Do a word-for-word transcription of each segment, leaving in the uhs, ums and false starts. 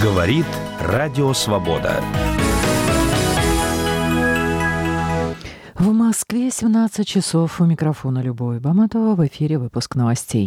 Говорит Радио Свобода. В Москве семнадцать часов. У микрофона Любовь Баматова. В эфире выпуск новостей.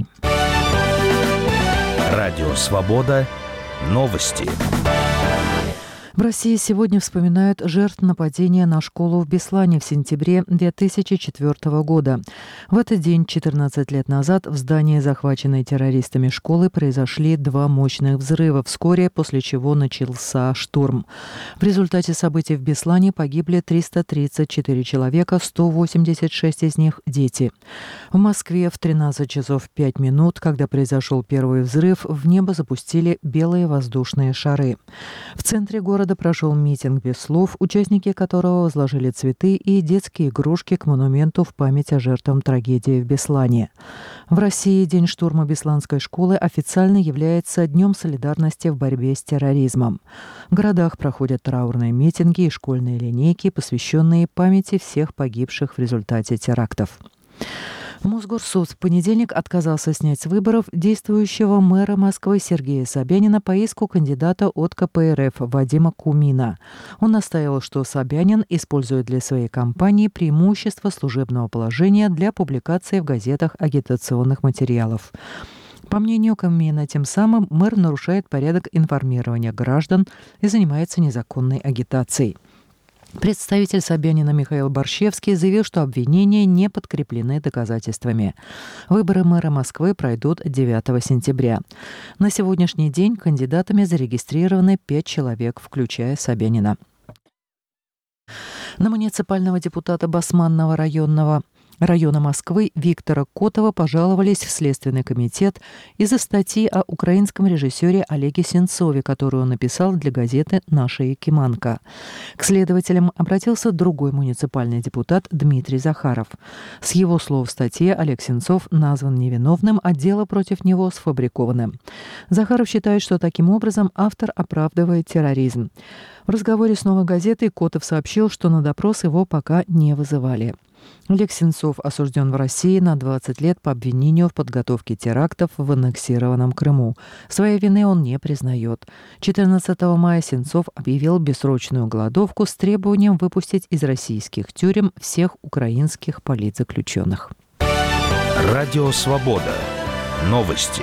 Радио Свобода. Новости. В России сегодня вспоминают жертв нападения на школу в Беслане в сентябре две тысячи четвёртого года. В этот день, четырнадцать лет назад, в здании, захваченной террористами школы, произошли два мощных взрыва, вскоре после чего начался штурм. В результате событий в Беслане погибли триста тридцать четыре человека, сто восемьдесят шесть из них – дети. В Москве в тринадцать часов пять минут, когда произошел первый взрыв, в небо запустили белые воздушные шары. В центре города прошел митинг без слов, участники которого возложили цветы и детские игрушки к монументу в память о жертвам трагедии в Беслане. В России День штурма Бесланской школы официально является Днем солидарности в борьбе с терроризмом. В городах проходят траурные митинги и школьные линейки, посвященные памяти всех погибших в результате терактов. Мосгорсуд в понедельник отказался снять с выборов действующего мэра Москвы Сергея Собянина по иску кандидата от ка пэ эр эф Вадима Кумина. Он настаивал, что Собянин использует для своей кампании преимущество служебного положения для публикации в газетах агитационных материалов. По мнению Кумина, тем самым мэр нарушает порядок информирования граждан и занимается незаконной агитацией. Представитель Собянина Михаил Борщевский заявил, что обвинения не подкреплены доказательствами. Выборы мэра Москвы пройдут девятого сентября. На сегодняшний день кандидатами зарегистрированы пять человек, включая Собянина. На муниципального депутата Басманного районного района Москвы Виктора Котова пожаловались в Следственный комитет из-за статьи о украинском режиссере Олеге Сенцове, которую он написал для газеты «Наша Якиманка». К следователям обратился другой муниципальный депутат Дмитрий Захаров. С его слов в статье Олег Сенцов назван невиновным, а дело против него сфабрикованным. Захаров считает, что таким образом автор оправдывает терроризм. В разговоре с «Новой газетой» Котов сообщил, что на допрос его пока не вызывали. Олег Сенцов осужден в России на двадцать лет по обвинению в подготовке терактов в аннексированном Крыму. Своей вины он не признает. четырнадцатого мая Сенцов объявил бессрочную голодовку с требованием выпустить из российских тюрем всех украинских политзаключенных. Радио Свобода. Новости.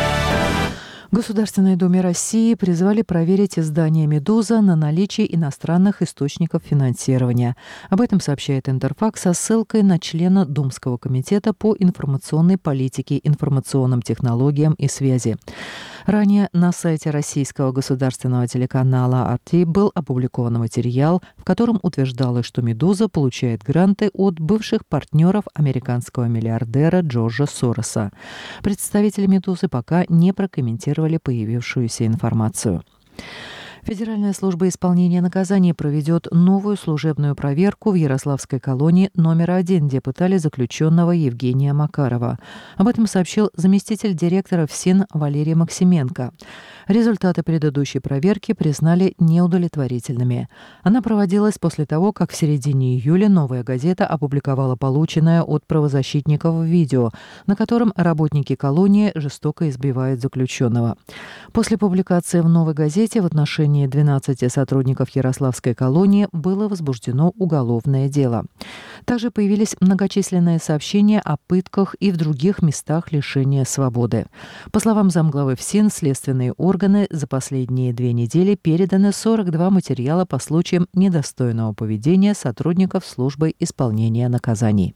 В Государственной Думе России призвали проверить издание «Медуза» на наличие иностранных источников финансирования. Об этом сообщает Интерфакс со ссылкой на члена Думского комитета по информационной политике, информационным технологиям и связи. Ранее на сайте российского государственного телеканала ар ти был опубликован материал, в котором утверждалось, что «Медуза» получает гранты от бывших партнеров американского миллиардера Джорджа Сороса. Представители «Медузы» пока не прокомментировали появившуюся информацию. Федеральная служба исполнения наказаний проведет новую служебную проверку в Ярославской колонии номер один, где пытали заключенного Евгения Макарова. Об этом сообщил заместитель директора ФСИН Валерий Максименко. Результаты предыдущей проверки признали неудовлетворительными. Она проводилась после того, как в середине июля «Новая газета» опубликовала полученное от правозащитников видео, на котором работники колонии жестоко избивают заключенного. После публикации в «Новой газете» в отношении двенадцати сотрудников Ярославской колонии было возбуждено уголовное дело. Также появились многочисленные сообщения о пытках и в других местах лишения свободы. По словам замглавы ФСИН, следственные органы за последние две недели переданы сорок два материала по случаям недостойного поведения сотрудников службы исполнения наказаний.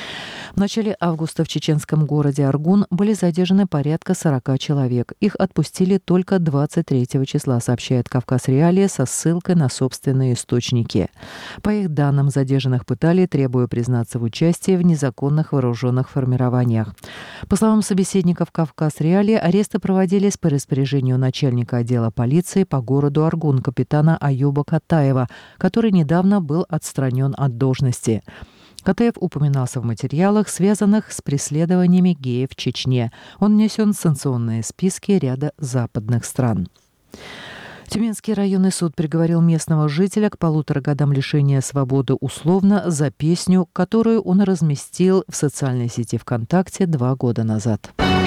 В начале августа в чеченском городе Аргун были задержаны порядка сорока человек. Их отпустили только двадцать третьего числа, сообщает «Кавказ Реалии» со ссылкой на собственные источники. По их данным, задержанных пытали, требуя признаться в участии в незаконных вооруженных формированиях. По словам собеседников «Кавказ Реалии», аресты проводились по распоряжению начальника отдела полиции по городу Аргун капитана Аюба Катаева, который недавно был отстранен от должности. Катаев упоминался в материалах, связанных с преследованиями геев в Чечне. Он внесен в санкционные списки ряда западных стран. Тюменский районный суд приговорил местного жителя к полутора годам лишения свободы условно за песню, которую он разместил в социальной сети ВКонтакте два года назад.